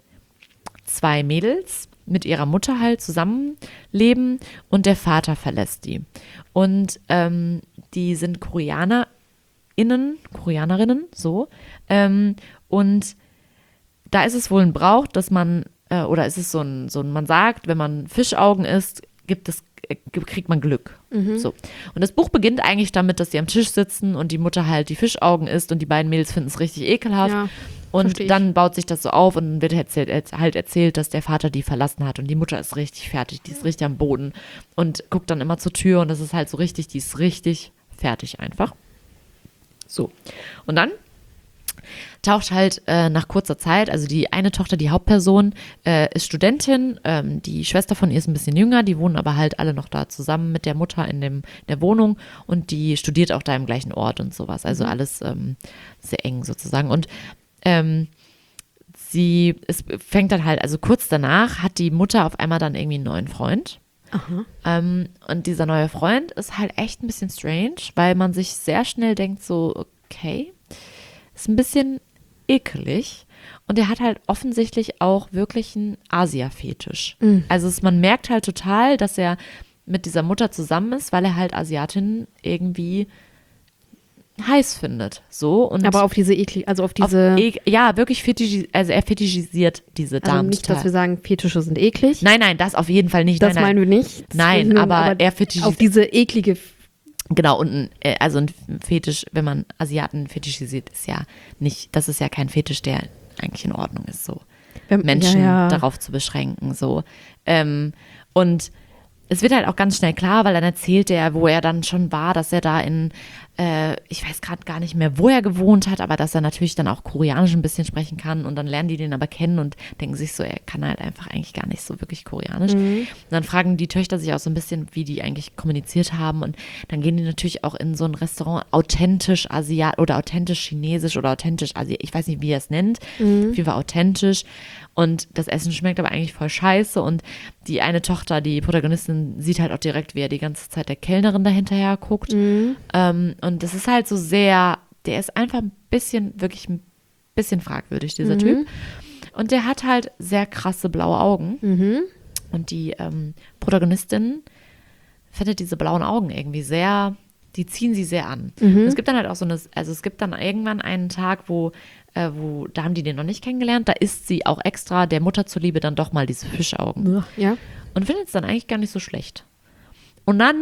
zwei Mädels mit ihrer Mutter halt zusammenleben und der Vater verlässt die. Und ähm, die sind KoreanerInnen, Koreanerinnen, so. Ähm, und da ist es wohl ein Brauch, dass man, äh, oder ist es so ein, so ein, man sagt, wenn man Fischaugen isst, gibt es, äh, kriegt man Glück. So. Und das Buch beginnt eigentlich damit, dass die am Tisch sitzen und die Mutter halt die Fischaugen isst und die beiden Mädels finden es richtig ekelhaft. Ja, und versteh ich. dann baut sich das so auf und dann wird erzählt, erz- halt erzählt, dass der Vater die verlassen hat und die Mutter ist richtig fertig, die ist richtig am Boden und guckt dann immer zur Tür und das ist halt so richtig, die ist richtig Fertig einfach. So. Und dann taucht halt äh, nach kurzer Zeit, also die eine Tochter, die Hauptperson, äh, ist Studentin, ähm, die Schwester von ihr ist ein bisschen jünger, die wohnen aber halt alle noch da zusammen mit der Mutter in dem, der Wohnung und die studiert auch da im gleichen Ort und sowas, also mhm. alles ähm, sehr eng sozusagen und ähm, sie, es fängt dann halt, also kurz danach hat die Mutter auf einmal dann irgendwie einen neuen Freund. Aha. Ähm, und dieser neue Freund ist halt echt ein bisschen strange, weil man sich sehr schnell denkt so, okay, ist ein bisschen ekelig und er hat halt offensichtlich auch wirklich einen Asia-Fetisch. Mhm. Also es, man merkt halt total, dass er mit dieser Mutter zusammen ist, weil er halt Asiatinnen irgendwie heiß findet. So, und aber auf diese eklig, also auf diese auf e- ja, wirklich fetisch, also er fetischisiert diese also Damen nicht, total. Dass wir sagen, Fetische sind eklig. Nein, nein, das auf jeden Fall nicht. Das nein, meinen nein. wir nicht. Nein, wir, aber, aber er fetischisiert. Auf diese eklige Genau, und ein, äh, also ein Fetisch, wenn man Asiaten fetischisiert, ist ja nicht, das ist ja kein Fetisch, der eigentlich in Ordnung ist, so Wenn, Menschen ja, ja. darauf zu beschränken, so. Ähm, und es wird halt auch ganz schnell klar, weil dann erzählt er, wo er dann schon war, dass er da in, äh, ich weiß gerade gar nicht mehr, wo er gewohnt hat, aber dass er natürlich dann auch Koreanisch ein bisschen sprechen kann und dann lernen die den aber kennen und denken sich so, er kann halt einfach eigentlich gar nicht so wirklich Koreanisch. Mhm. Und dann fragen die Töchter sich auch so ein bisschen, wie die eigentlich kommuniziert haben und dann gehen die natürlich auch in so ein Restaurant authentisch Asiat oder authentisch Chinesisch oder authentisch Asiat, ich weiß nicht, wie er es nennt, Mhm. auf jeden Fall authentisch. Und das Essen schmeckt aber eigentlich voll scheiße. Und die eine Tochter, die Protagonistin, sieht halt auch direkt, wie er die ganze Zeit der Kellnerin dahinterher guckt. Mhm. Ähm, und das ist halt so sehr, der ist einfach ein bisschen, wirklich ein bisschen fragwürdig, dieser Mhm. Typ. Und der hat halt sehr krasse blaue Augen. Mhm. Und die ähm, Protagonistin findet diese blauen Augen irgendwie sehr, die ziehen sie sehr an. Mhm. Und es gibt dann halt auch so eine, also es gibt dann irgendwann einen Tag, wo Äh, wo, da haben die den noch nicht kennengelernt, da isst sie auch extra der Mutter zuliebe dann doch mal diese Fischaugen. Ja. Und findet es dann eigentlich gar nicht so schlecht. Und dann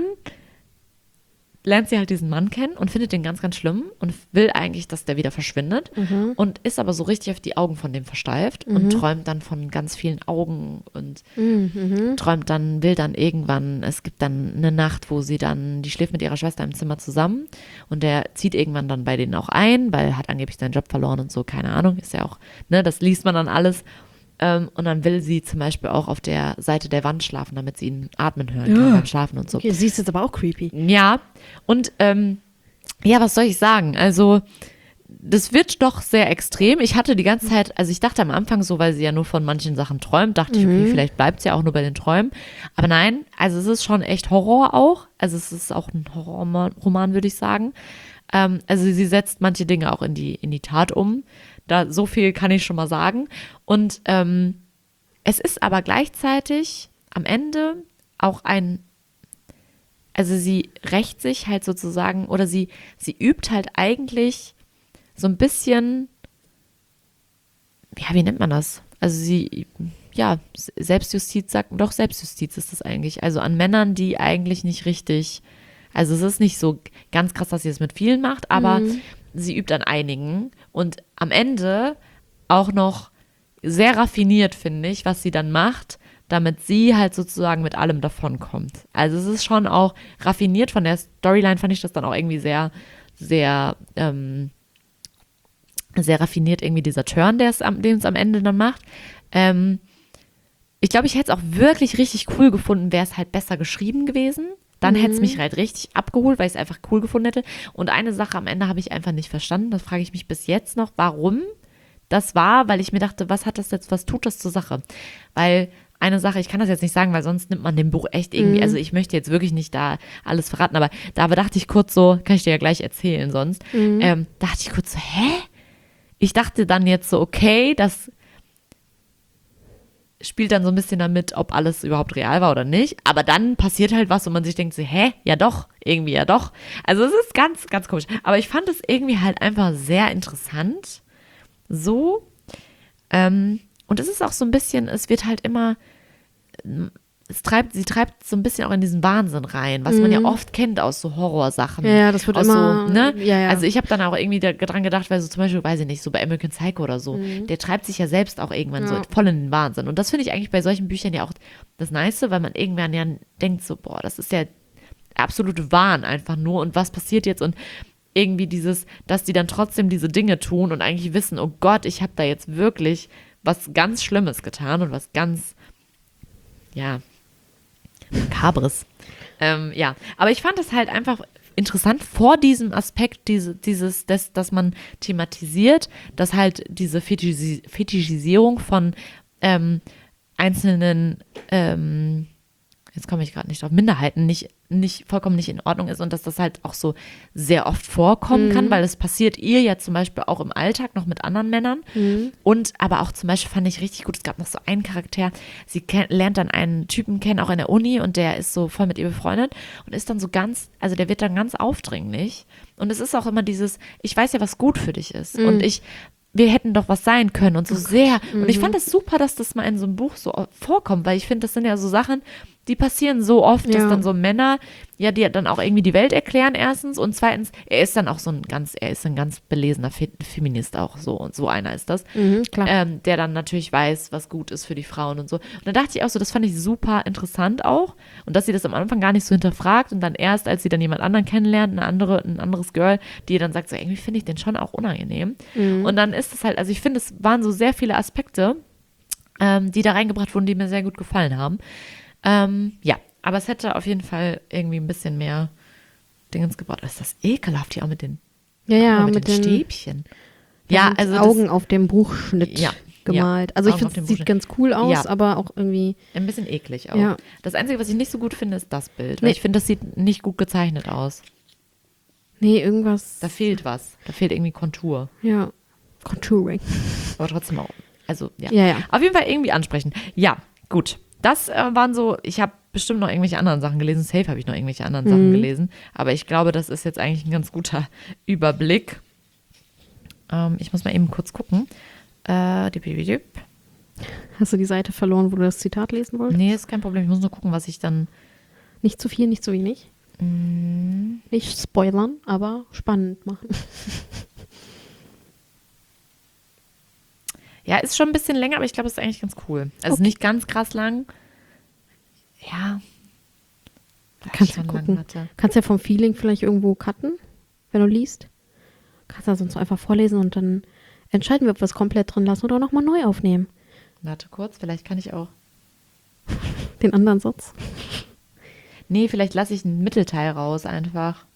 lernt sie halt diesen Mann kennen und findet den ganz, ganz schlimm und will eigentlich, dass der wieder verschwindet Mhm. und ist aber so richtig auf die Augen von dem versteift Mhm. und träumt dann von ganz vielen Augen und Mhm. träumt dann, will dann irgendwann, es gibt dann eine Nacht, wo sie dann, die schläft mit ihrer Schwester im Zimmer zusammen und der zieht irgendwann dann bei denen auch ein, weil er hat angeblich seinen Job verloren und so, keine Ahnung, ist ja auch, ne, das liest man dann alles. Ähm, und dann will sie zum Beispiel auch auf der Seite der Wand schlafen, damit sie ihn atmen hören kann Ja. beim Schlafen und so. Okay, sie ist jetzt aber auch creepy. Ja, und ähm, ja, was soll ich sagen? Also, das wird doch sehr extrem. Ich hatte die ganze Zeit, also ich dachte am Anfang so, weil sie ja nur von manchen Sachen träumt, dachte ich, okay, Mhm. vielleicht bleibt sie ja auch nur bei den Träumen. Aber nein, also es ist schon echt Horror auch. Also es ist auch ein Horrorroman, würde ich sagen. Ähm, also sie setzt manche Dinge auch in die, in die Tat um. Da, so viel kann ich schon mal sagen. Und ähm, es ist aber gleichzeitig am Ende auch ein, also sie rächt sich halt sozusagen, oder sie, sie übt halt eigentlich so ein bisschen, ja, wie nennt man das? Also sie, ja, Selbstjustiz sagt, doch Selbstjustiz ist das eigentlich. Also an Männern, die eigentlich nicht richtig, also es ist nicht so ganz krass, dass sie es mit vielen macht, aber Mhm. sie übt an einigen und am Ende auch noch sehr raffiniert, finde ich, was sie dann macht, damit sie halt sozusagen mit allem davonkommt. Also es ist schon auch raffiniert, von der Storyline fand ich das dann auch irgendwie sehr, sehr, ähm, sehr raffiniert irgendwie dieser Turn, der es am, den es am Ende dann macht. Ähm, ich glaube, ich hätte es auch wirklich richtig cool gefunden, wäre es halt besser geschrieben gewesen. Dann Mhm. hätte es mich halt richtig abgeholt, weil ich es einfach cool gefunden hätte. Und eine Sache am Ende habe ich einfach nicht verstanden. Das frage ich mich bis jetzt noch, warum das war, weil ich mir dachte, was hat das jetzt, was tut das zur Sache? Weil eine Sache, ich kann das jetzt nicht sagen, weil sonst nimmt man dem Buch echt irgendwie, Mhm. also ich möchte jetzt wirklich nicht da alles verraten, aber da dachte ich kurz so, kann ich dir ja gleich erzählen sonst, Mhm. ähm, dachte ich kurz so, hä? Ich dachte dann jetzt so, okay, das spielt dann so ein bisschen damit, ob alles überhaupt real war oder nicht. Aber dann passiert halt was und man sich denkt so, hä? Ja doch, irgendwie ja doch. Also es ist ganz, ganz komisch. Aber ich fand es irgendwie halt einfach sehr interessant. So. Ähm, und es ist auch so ein bisschen, es wird halt immer, es treibt, sie treibt so ein bisschen auch in diesen Wahnsinn rein, was man ja oft kennt aus so Horrorsachen. Ja, ja, das wird aus immer, so, ne? ja, ja. Also ich habe dann auch irgendwie da, dran gedacht, weil so zum Beispiel, weiß ich nicht, so bei American Psycho oder so, der treibt sich ja selbst auch irgendwann Ja. so voll in den Wahnsinn. Und das finde ich eigentlich bei solchen Büchern ja auch das Nice, weil man irgendwann ja denkt so, boah, das ist ja absolute Wahn einfach nur und was passiert jetzt und irgendwie dieses, dass die dann trotzdem diese Dinge tun und eigentlich wissen, oh Gott, ich habe da jetzt wirklich was ganz Schlimmes getan und was ganz, ja, makabres. Ähm, ja, aber ich fand es halt einfach interessant vor diesem Aspekt, diese, dieses, das, dass man thematisiert, dass halt diese Fetischis- Fetischisierung von ähm, einzelnen, ähm, jetzt komme ich gerade nicht drauf, Minderheiten nicht, nicht vollkommen nicht in Ordnung ist und dass das halt auch so sehr oft vorkommen Mhm. kann, weil es passiert ihr ja zum Beispiel auch im Alltag noch mit anderen Männern Mhm. und aber auch zum Beispiel fand ich richtig gut, es gab noch so einen Charakter, sie kennt, lernt dann einen Typen kennen, auch in der Uni und der ist so voll mit ihr befreundet und ist dann so ganz, also der wird dann ganz aufdringlich und es ist auch immer dieses, ich weiß ja, was gut für dich ist Mhm. und ich wir hätten doch was sein können und so Oh sehr. Gott. Und ich Mhm. fand es super, dass das mal in so einem Buch so vorkommt, weil ich finde, das sind ja so Sachen, die passieren so oft, dass Ja. dann so Männer, ja, die dann auch irgendwie die Welt erklären erstens und zweitens, er ist dann auch so ein ganz, er ist ein ganz belesener Fe- Feminist auch so und so einer ist das, Mhm, klar. ähm, der dann natürlich weiß, was gut ist für die Frauen und so. Und da dachte ich auch so, das fand ich super interessant auch und dass sie das am Anfang gar nicht so hinterfragt und dann erst, als sie dann jemand anderen kennenlernt, eine andere, ein anderes Girl, die ihr dann sagt, so irgendwie finde ich den schon auch unangenehm. Mhm. Und dann ist es halt, also ich finde, es waren so sehr viele Aspekte, ähm, die da reingebracht wurden, die mir sehr gut gefallen haben. Ähm, ja, aber es hätte auf jeden Fall irgendwie ein bisschen mehr Dingens gebraucht. Oh, ist das ekelhaft hier auch mit den, Ja, ja, oh, mit mit den, den Stäbchen. da Ja, sind also Augen das, auf dem Buchschnitt Ja, gemalt. ja, Also ich Augen finde, auf dem es sieht Buchschnitt. ganz cool aus, Ja. aber auch irgendwie, ein bisschen eklig auch. Ja. Das Einzige, was ich nicht so gut finde, ist das Bild. Weil Nee. ich finde, das sieht nicht gut gezeichnet aus. nee, irgendwas, Da fehlt was. Da fehlt irgendwie Kontur. ja, Contouring. Aber trotzdem auch. Also, ja. Ja, ja. Auf jeden Fall irgendwie ansprechend. Ja, gut. Das äh, waren so, ich habe bestimmt noch irgendwelche anderen Sachen gelesen. Safe habe ich noch irgendwelche anderen Sachen Mhm. gelesen. Aber ich glaube, das ist jetzt eigentlich ein ganz guter Überblick. Ähm, ich muss mal eben kurz gucken. Äh, dip, dip, dip. Hast du die Seite verloren, wo du das Zitat lesen wolltest? Nee, ist kein Problem. Ich muss nur gucken, was ich dann. Nicht zu viel, nicht zu wenig. Mm, Nicht spoilern, aber spannend machen. Ja, ist schon ein bisschen länger, aber ich glaube, es ist eigentlich ganz cool. Also Okay. nicht ganz krass lang. Ja. Weil ich Kannst du schon lang gucken. hatte. Kannst ja vom Feeling vielleicht irgendwo cutten, wenn du liest. Kannst du sonst einfach vorlesen und dann entscheiden wir, ob wir es komplett drin lassen oder nochmal neu aufnehmen. Warte kurz, vielleicht kann ich auch. Den anderen Satz. Nee, vielleicht lasse ich einen Mittelteil raus einfach.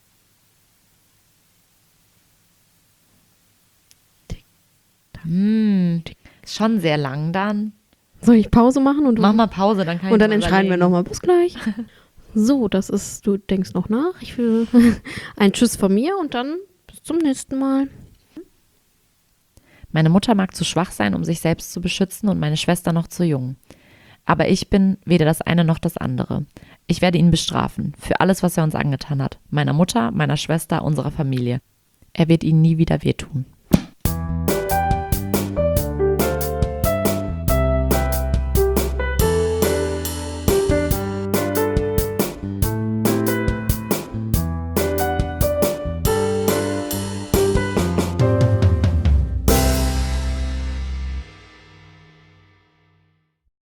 Hm, ist schon sehr lang dann. Soll ich Pause machen? Und, du, Mach mal Pause, dann kann und ich dann mal entscheiden wir überlegen. nochmal. Bis gleich. So, das ist, du denkst noch nach. Ich will ein Tschüss von mir und dann bis zum nächsten Mal. Meine Mutter mag zu schwach sein, um sich selbst zu beschützen und meine Schwester noch zu jung. Aber ich bin weder das eine noch das andere. Ich werde ihn bestrafen für alles, was er uns angetan hat. Meiner Mutter, meiner Schwester, unserer Familie. Er wird ihnen nie wieder wehtun.